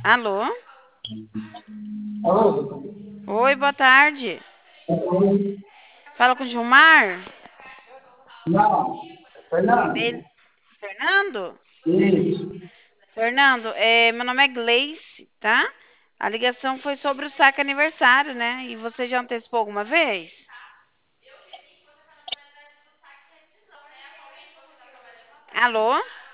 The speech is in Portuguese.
Alô? Alô? Oi, boa tarde. Fala com o Gilmar? Não, Bel- Fernando. Fernando? Isso. Fernando, meu nome é Gleice, tá? A ligação foi sobre o saque aniversário, né? E você já antecipou alguma vez? Alô?